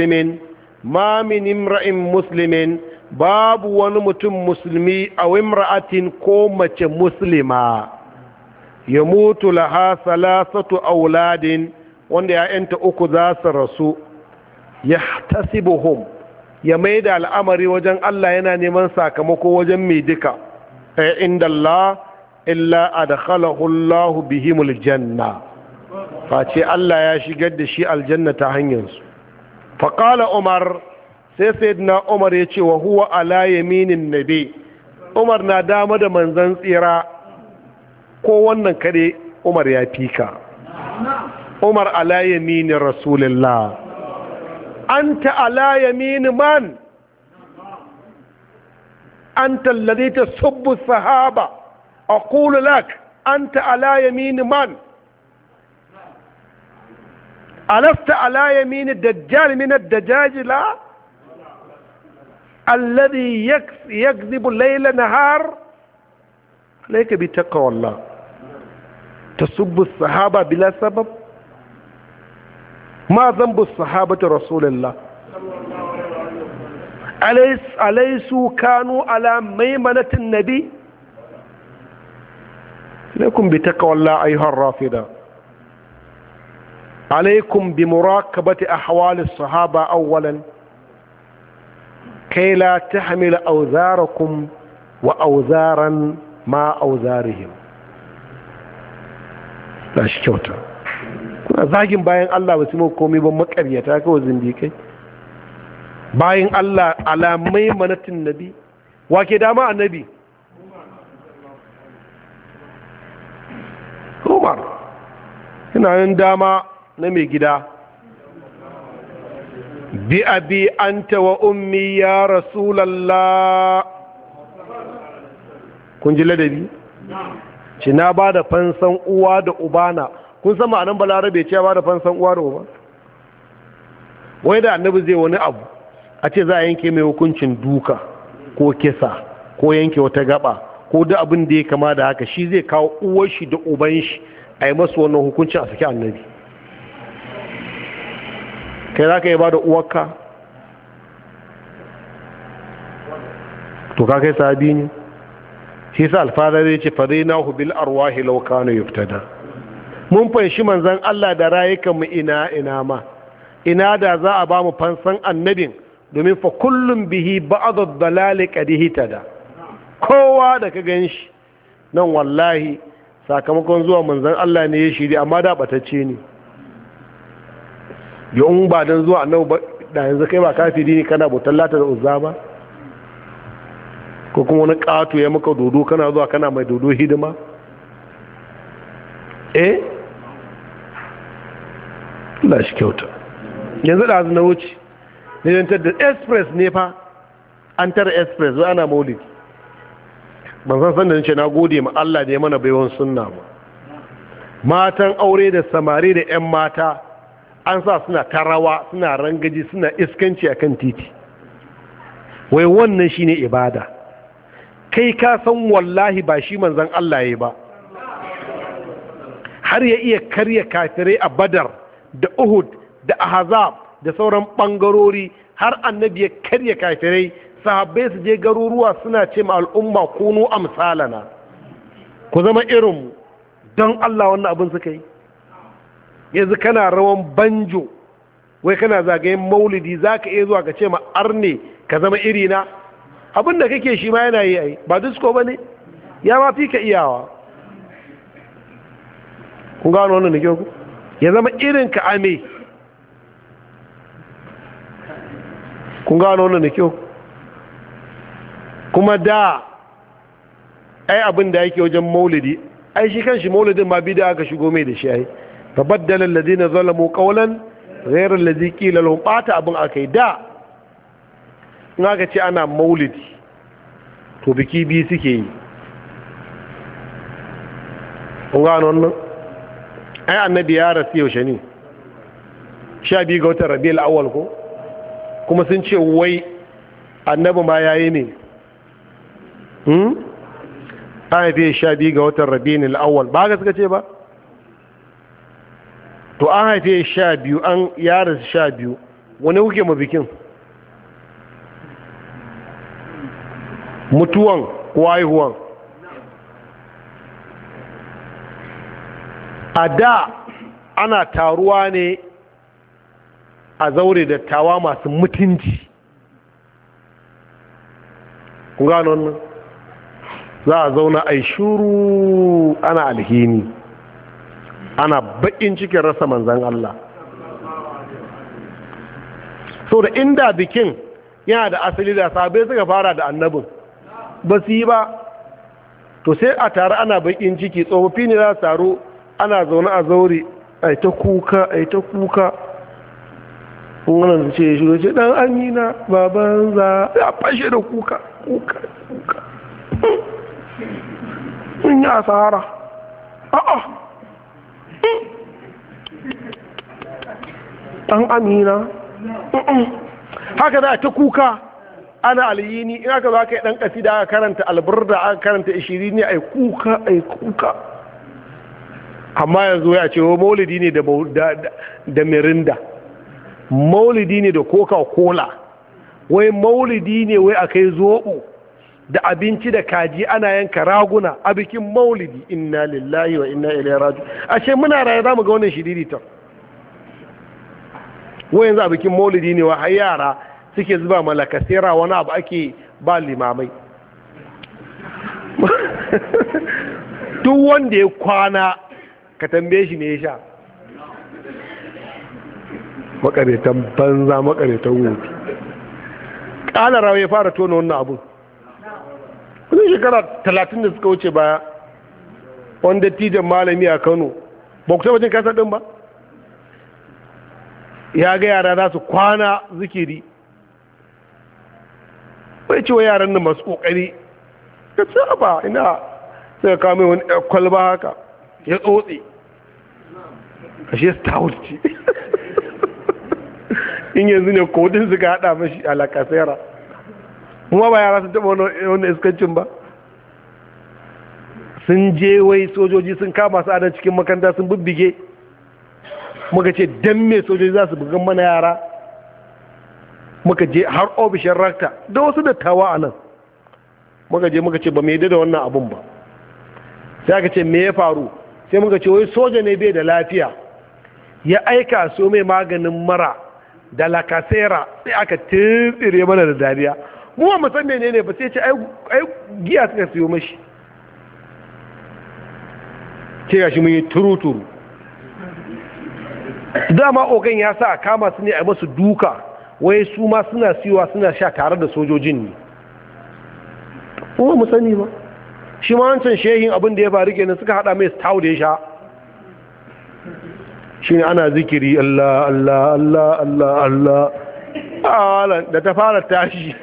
muslimin, babu wani mutum musulmi a imra'atin ko mace muslima ya mutu laha salasatu auladin, wanda ya'yanta uku za su rasu, ya tasibuhum, ya mai da al'amari wajen Allah yana neman sakamako wajen mai duka, inda Allah illa adkhalahu Allah bihimul janna, face Allah ya shigar da shi aljanna ta hanyarsu. faqala Umar, sai sayyidina Umar ya ce wa huwa ala yaminin nabi, Umar na dama da manzon tsira, ko wannan kare Umar ya fika. Umar ala yaminin rasulullah, anta ala yamin man, anta alladhi tasubbu sahaba, aqulu lak anta ala yamin man, alasta ala yamin ad-dajjal min ad-dajajila الذي يكذب الليل نهار. عليك بتقوى الله، تسب الصحابة بلا سبب. ما ذنب الصحابة رسول الله؟ أليسوا كانوا على ميمنة النبي؟ عليكم بتقوى الله أيها الرافضة، عليكم بمراقبة أحوال الصحابة أولا، كي لا تحمل أوزاركم وأوزارا ما أوزارهم. لا شكوتا kuna zagin bayan Allah ba su mu komai ba, makaryata kawai zindikai. bayan Allah alamai manatin nabi, wake dama annabi? Umar ina yin dama na mai gida. bi abi anta wa ummi ya rasulallah. kun ji ladabi? ci na ba da fansan uwa da ubana. kun san ma'anan balarabe ce ba da fansan uwa da uba? wai da annabi zai wani abu a ce za a yanke mai hukuncin duka ko kisa ko yanke wata gaba ko duk abin da ya kama da haka, shi zai kawo uwar shi da uban shi a yi masu wannan hukuncin a saki annabi. kai za ka yi ba da uwarka? to ka kai sahabi ne? shi sa alfadar ya ce fadai na hubil arwahi laukano yuftada. mun fanshi manzan Allah da rayukanmu ina ma, ina da za a ba mu fansan annabin, domin fa kullum bihi ba'adad dalali qadihita da kowa da ka ganshi nan wallahi sakamakon zuwa manzan Allah ne ya shiri, amma da batacce ne. yawon ba don zuwa annabi ba da yanzu kai ba kafiri ne kana bautar Lata da Uzza ba, ko kuma wani ƙato ya maka dodo kana zuwa kana mai dodo hidima. Allah shi kyauta. yanzu da na wuce ne yantar da express ne fa, an tara express zuwa ana maulidi. ban san sanda nace na gode ma Allah da ya mana baiwan sunna ba. matan aure da samari da 'yan mata an sa suna tarawa, suna rangaji, suna iskanci akan titi. wai wannan shine ibada. kai ka san wallahi ba shi manzon Allah yayi ba. har ya iya karya kafirai a Badar da Uhud da Ahzab da sauran bangarori, har annabi ya karya kafirai, sahabbai su je garuruwa suna ce ma al'umma kunu amsalana, ku zama irinmu. don Allah wannan abin suka yi. yanzu kana rawan banjo wai kana zagayen maulidi, za ka iya zuwa ka ce ma arne ka zama irina? abin da kake shi ma yana yi ai ba disko ba ne ya ma fi ka iyawa. kun gano wannan da kyau ku ya zama irin ka ame. kun gano wannan da kyau kuma da ai abin da yake wajen maulidi ai shi kan shi maulidin ma bida aka shigo mai da shi ai fa baddala alladhina zalamu qawlan ghayra alladhi qila lahum bata abin akai da in aka ce ana maulidi to biki bi suke yi. kun gano wannan ai annabi ya rasu yaushe ne 12 ga watan rabiul awwal ko kuma sun ce wai annabi ma yayi ne an haife 12 ga watan rabiul awwal ba ga suka ce ba to an haife 12 an ya rasu 12 wani kuke ma bikin mutuwan ko haihuwan a da ana taruwa ne a zaure dattawa masu mutunci. kun gano wannan za a zauna a shuru ana alhini ana bakin cikin rasa manzan Allah. so da inda bikin yana da asali da sabai suka fara da annabin ba su yi ba to sai a tare ana bakin ciki tsofaffi ne za su taru ana zaune a zaure ai ta kuka wannan ce shi ce dan amina baban za ya fashe da kuka in ya asara a'a dan amina haka za ta kuka ana alyini in aka zo aka yi dan kasida aka karanta alburda aka karanta 20 ne ai kuka amma yanzu ya ce maulidi ne da mirinda, maulidi ne da coca-cola, wai maulidi ne wai a kai zoɓo da abinci da kaji ana yanka raguna a bikin maulidi. Inna lillahi wa inna ilaihi raji'un. ashe muna raye za mu ga wannan shiriritar. wai yanzu a bikin maulidi ne wa har yara suke zuba malakasera wani abu ake ba limamai. duk wanda ya kwana ka tambaye shi ne ya sha. makaretan banza makaretan wofi. ƙalara ya fara tona wannan abun wani shekara 30 da suka wuce baya wanda tijan malami a Kano ba ku tabbacin kasar ɗin ba ya ga yara za su kwana zikiri bai cewa yaran nan masu ƙoƙari ka ce ba ina sai ka kame wani kwalba haka ya tsotse ashe stout ce in yanzu ne kodin suka hada mashi alakasera kuma ba yara sun taba wani iskancin ba. sun je wai sojoji sun kama su adan cikin makaranta sun bibbige muka ce dan me sojoji za su bugan mana yara muka je har ofishin rakta da wasu dattawa a nan muka je muka ce ba mai da wannan abun ba sai aka ce me ya faru sai muka ce wai soja ne bai da lafiya ya aika so mai maganin mara da lakasera sai aka tsire mana da dariya mu ba san menene ba sai ce ai giya suka siyo mashi ce gashi mun yi turuturu dama ogan ya sa a kama su ne a masu duka wai su ma suna siyowa suna sha tare da sojojin ne kuma mu sani ba shi ma wancan shehin abin da ya faru kenan suka hada mai stout da ya sha shi ne ana zikiri Allah Allah Allah Allah Allah da ta fara tashi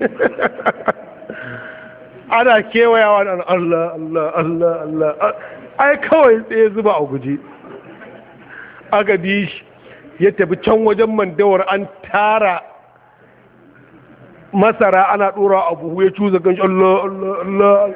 ana kewayawa da Allah Allah Allah Allah ai kawai tsaye zuba a guje aka bi shi ya tafi can wajen mandawar an tara masara ana dora a buhu ya cuza ganshi Allah Allah Allah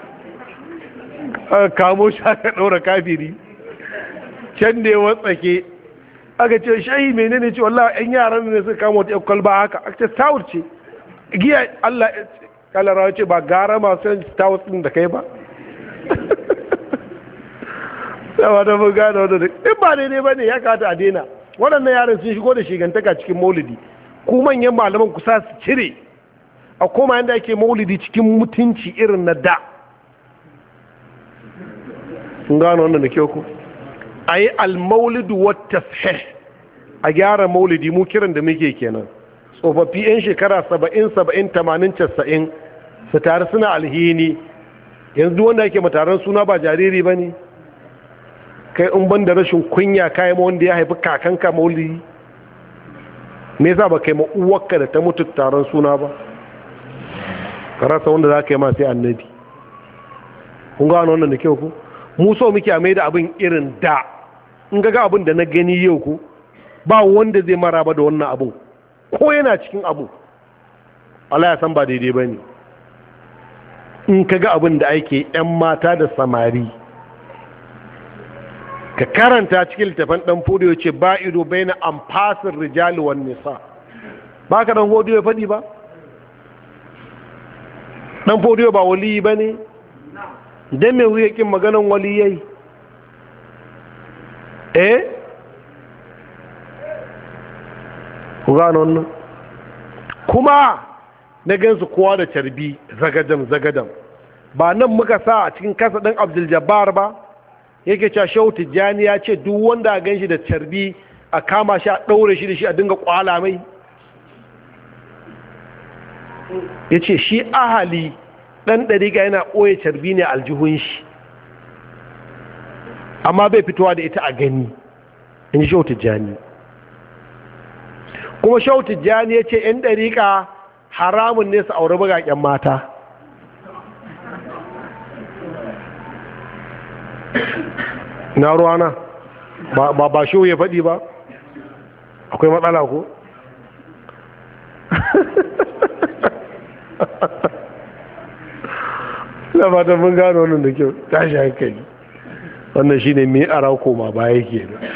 aka kamo shi aka ɗaura kafiri can da ya watsake aka ce shayi menene ce wallahi yan yaran ne suka kama wata kwalba haka aka ce stout ce giya Allah kalara ce ba gara masu yin stout din da kai ba yawa da mun gane wanda in ba daidai ba ne ya kata a daina waɗannan yaran sun shigo da shigantaka cikin maulidi ku manyan malaman ku sa su cire a koma yadda ake maulidi cikin mutunci irin na da. sun gano wannan da kyau ku a yi almaulidu wata a gyara maulidi mu kiran da muke kenan tsofaffi 'yan shekara 70 su tare suna alhini. yanzu wanda yake mataran suna ba jariri ba ne kai in ban da rashin kunya kayan wanda ya haifi kakanka maulidi me yasa ba kai ma uwarka da ta mutu taron suna ba ka rasa wanda za ka yi ma sai annabi. kun gano wannan da kyau ku mu so muke a mai da abin irin da in ga abin da na gani yau ku ba wanda zai mara ba da wannan abin ko yana cikin abu Allah ya san ba daidai ba ne. in ka ga abin da ake 'yan mata da samari ka karanta cikin littafin ɗan fodiyo ce ba ido bai na amfasin rijali wan nisa ba ka ɗan fodiyo ya faɗi ba ɗan fodiyo ba waliyi ba ne don mai wuya ƙin maganan waliyai ku gano wannan kuma na gansu kowa da carbi zagadam ba nan muka sa a cikin kasa ɗin Abdul Jabbar ba yake cewa Shehu Tijjani ya ce duk wanda a ganshi da carbi a kama shi a ɗaure shi da shi a dinga kwala mai. Ya ce shi ahali ɗan ɗariƙa yana ɓoye carbi ne aljihun shi amma bai fitowa da ita a gani in ji Shehu Tijjani. kuma Shehu Tijjani ya ce 'yan ɗariƙa haramun ne su aure bagaƙen mata. na ruwana ba Shehu ya faɗi ba akwai matsala ko? na fatan mun gano wannan da kyau tashi hankali wannan shi ne mai ara koma baya ke da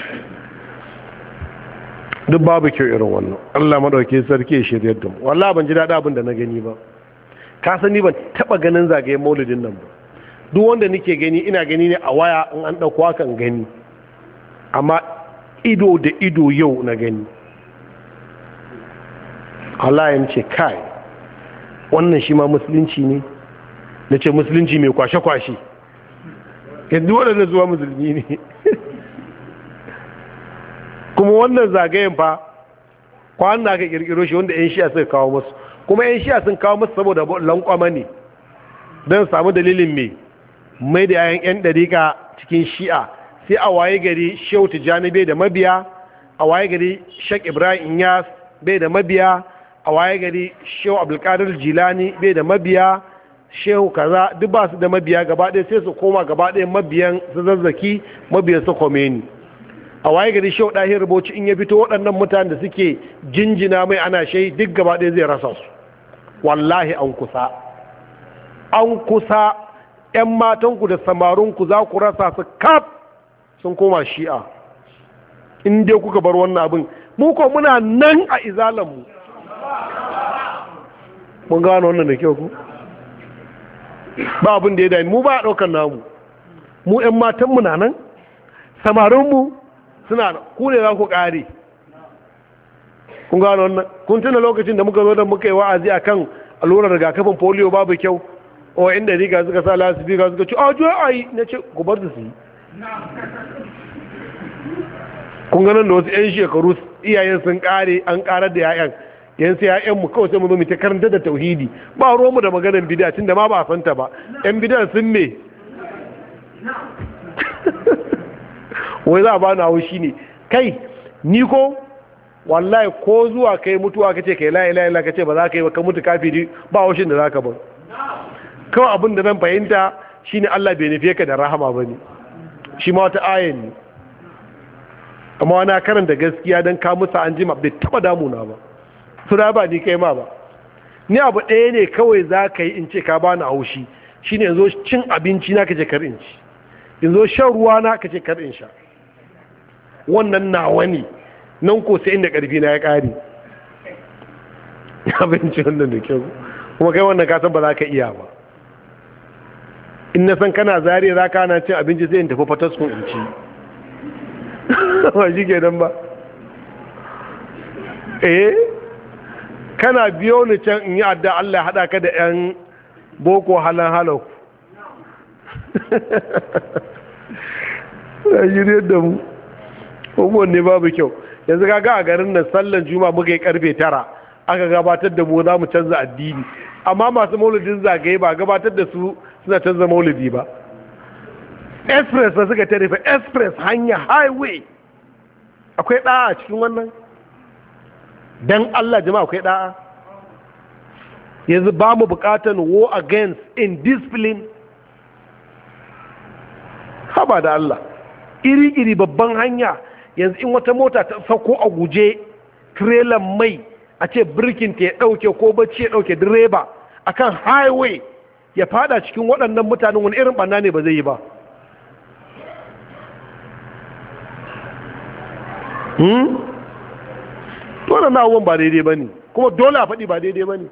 duk babu kyau irin wannan. Allah madauke sarki ya shirya da mu. wallahi ban ji daɗi abin da na gani ba. ka sani ban taɓa ganin zagayen maulidin nan ba. duk wanda nake gani ina gani ne a waya in an ɗauko hakan gani amma ido da ido yau na gani. Allah ya ce kai wannan shi ma musulunci ne. na ce musulunci mai kwashe-kwashe yanzu waɗanda zuwa musulmi ne. kuma wannan zagayen fa kwanan da aka ƙirƙiro shi wanda 'yan shi'a suka kawo musu kuma 'yan shi'a sun kawo musu saboda lankwama ne don samu dalilin mai da 'ya'yan 'yan ɗariƙa cikin shi'a sai a waye gari Shehu Tijjani bai da mabiya, a waye gari Sheikh Ibrahim Inyas bai da mabiya, a waye gari Shehu Abdulkadir Jilani bai da mabiya, Shehu kaza duk ba su da mabiya gaba ɗaya sai su koma gaba ɗaya mabiyan su Zazzaki, mabiyan su Khomeini. a waye gari Shehu Dahir Bauchi in ya fito waɗannan mutanen da suke jinjina mai ana shai duk gaba ɗaya zai rasa su. wallahi an kusa 'yan matanku da samarinku za ku rasa su kaf sun koma shi'a in dai kuka bar wannan abin. mu ko muna nan a izalanmu. mun gano wannan da kyau ku ba abin da ya dami mu ba a ɗaukar namu. mu 'yan matanmu na nan samarinmu suna ku ne za ku ƙare. kun gano wannan kun tuna lokacin da muka zo da muka yi wa'azi akan allurar rigakafin polio babu kyau o inda riga suka sa lasifika suka ce a jo ai na ce ku bar su yi. kun ganin da wasu 'yan shekaru iyayen sun kare an karar da 'ya'yan yan sai 'ya'yanmu kawai sai mu zo mu ta karanta da tauhidi ba ruwanmu da maganar bid'a tunda ma ba a santa ba 'yan bid'a sun me wai za a bani haushi ne kai ni ko wallahi ko zuwa kai mutuwa kace kai la ilaha illa kace ba za ka yi ba ka mutu kafiri ba haushin da zaka bar kawai abin da zan fahimta shine Allah bai nufe ka da rahama bane shi ma wata ayan ne amma wani karanta gaskiya don ka musa an jima bai taba damuna ba su da ba ni kai ma ba ni abu ɗaya ne kawai za ka yi in ce ka bani haushi shine yanzu cin abinci na kace kar in ci yanzu shan ruwa na kace kar in sha wannan nawa ne nan ko sai inda karfi na ya ƙare abinci wannan da kyau kuma kai wannan ka san ba za ka iya ba. in na san kana zariya za ka na cin abinci sai in tafi fataskun in ci ba shi ke nan ba kana biyo ni can in yi adda Allah haɗa ka da 'yan boko halau shirye da mu abubuwan ne babu kyau. Yanzu kaga a garin nan sallan juma muka yi karfe 9 aka gabatar da mu za mu canza addini, amma masu maulidin zagaye ba gabatar da su suna canza maulidi ba. Express da suka tare fa express hanya highway, akwai ɗa'a a cikin wannan? Dan Allah jama'a akwai ɗa'a? Yanzu ba mu buƙatar war against indiscipline. Haba da Allah, iri-iri babban hanya yanzu in wata mota ta sauko a guje trailer mai a ce birkinta ya ɗauke ko bacci ya ɗauke direba akan highway ya fada cikin waɗannan mutanen, wani irin ɓanna ne ba zai yi ba? Dole na abubuwan ba daidai ba ne, kuma dole a faɗi ba daidai ba ne.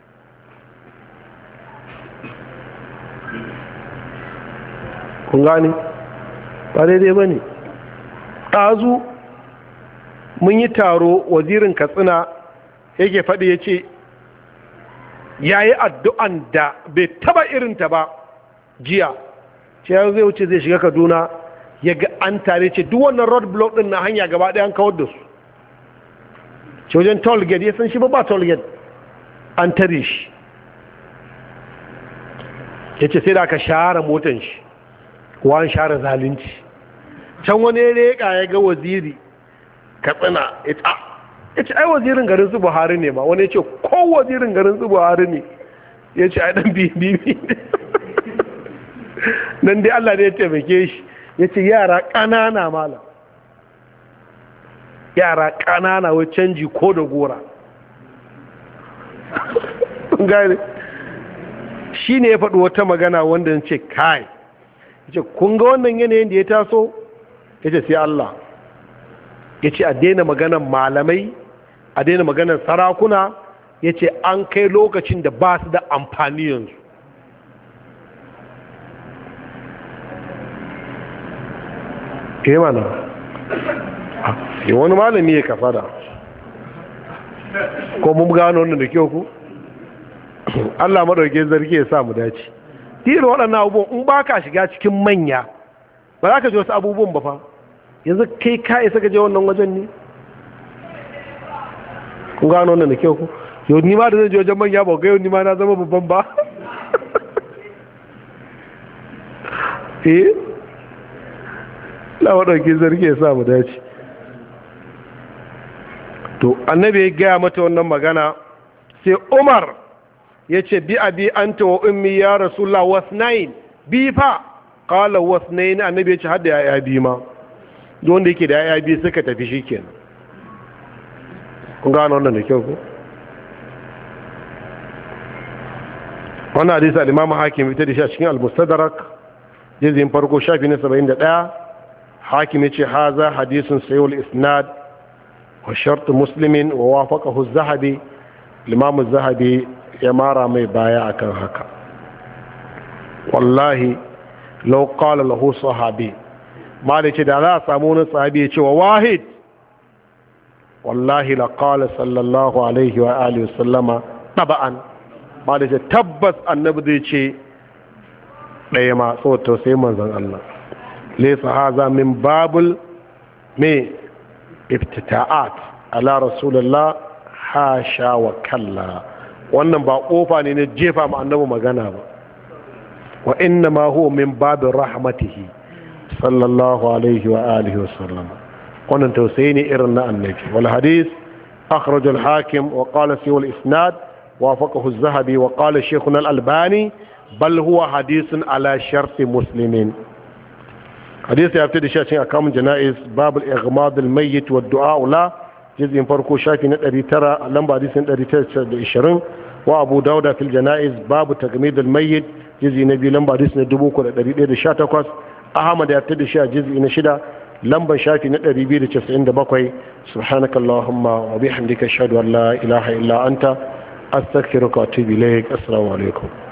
Kun gane ba daidai ba ne. ɗazu mun yi taro, wazirin Katsina yake faɗi ya ce ya yi addu'an da bai taba irinta ba jiya, ce ya zai wuce zai shiga Kaduna ya ga an tare, ce duk wannan road block ɗin na hanya gaba ɗaya an kawar da su, ce wajen toll gate ya san shi ba toll gate an tare shi, ya ce sai da aka share motan shi kuwa an share zalunci. Can wani leƙa ya ga waziri Katsina ya ce ai wazirin garin su Buhari ne ma, wani ya ce ko wazirin garin su Buhari ne, ya ce ai dan bibi nan dai Allah ne ya taimake shi, ya ce yara ƙanana malam, yara ƙanana wai canji ko da gora gane shi ne ya faɗi wata magana wanda ya ce kai, ya ce kun ga wannan yanayin da ya taso, ya ce sai Allah, ya ce a daina maganan malamai, a daina maganan sarakuna, ya ce an kai lokacin da ba su da amfani yanzu. ke mana yi wani malami ya kafa da ko mun gano wannan da kyau ku Allah madauke zargi ya sa mu dace. Tiro waɗannan abubuwan in ba ka shiga cikin manya ba za ka ji wasu abubuwan ba fa. Yanzu kai ka isa ka je wannan wajen ne? Kun gano wannan da kyau ku? Yau ni ma da zan je wajen manya ba ga yau ni ma na zama babban ba. Allah madauke zargi ya sa mu dace. To annabi ya gaya mata wannan magana, sai Umar ya ce bi abi anta wa ummi ya rasulullah wasnain, bi fa qala wasnain, annabi ya ce hadda ya bi ma, don wanda yake da ya bi suka tafi shikenan. Kun gano wannan da kyau ko? Wannan hadisi al-Imam Hakim ita da shi cikin al-Mustadrak juz'in farko shafi na 71. Hakim ya ce haza hadisun sayyul isnad wa shart muslimin wa wafaqahu az-Zahabi. Imam az-Zahabi ya mara mai baya akan haka. Wallahi law qala lahu sahabi, ma da ce da za a samu wani sahabi ya ce wa wahid, wallahi la qala sallallahu alaihi wa alihi wasallama taba'an, ma da ce tabbas annabi zai ce ɗaya ma, so to sai manzon Allah. Laysa haza min babul me iftita'at ala rasulullah, hasha wa kalla. Wannan ba kofa ne na jefa ma annabi magana ba, wa inna ma huwa min babin rahmatihi sallallahu alaihi wa alihi wa sallam. wannan tausayi ne irin na annabi. Wal hadith akhraj al hakim wa qala fi al isnad wafaqahu az-zahabi wa qala shaykhuna al albani bal huwa hadithun ala shart muslimin. hadisi ya fito da shi a cikin akamun janaiz bab al ighmad al mayyit wa du'a la juz'in farko shafi na 900 lamba hadisin 920 wa abu dauda fil janaiz babu tagmid al mayyit juz'i na 2 lamba hadisin 3118. ahmad ya fito da shi a juz'i na 6 lamban shafi na 297. subhanakallahumma wa bihamdika ashhadu an la ilaha illa anta astaghfiruka wa atubu ilaik. Assalamu alaikum.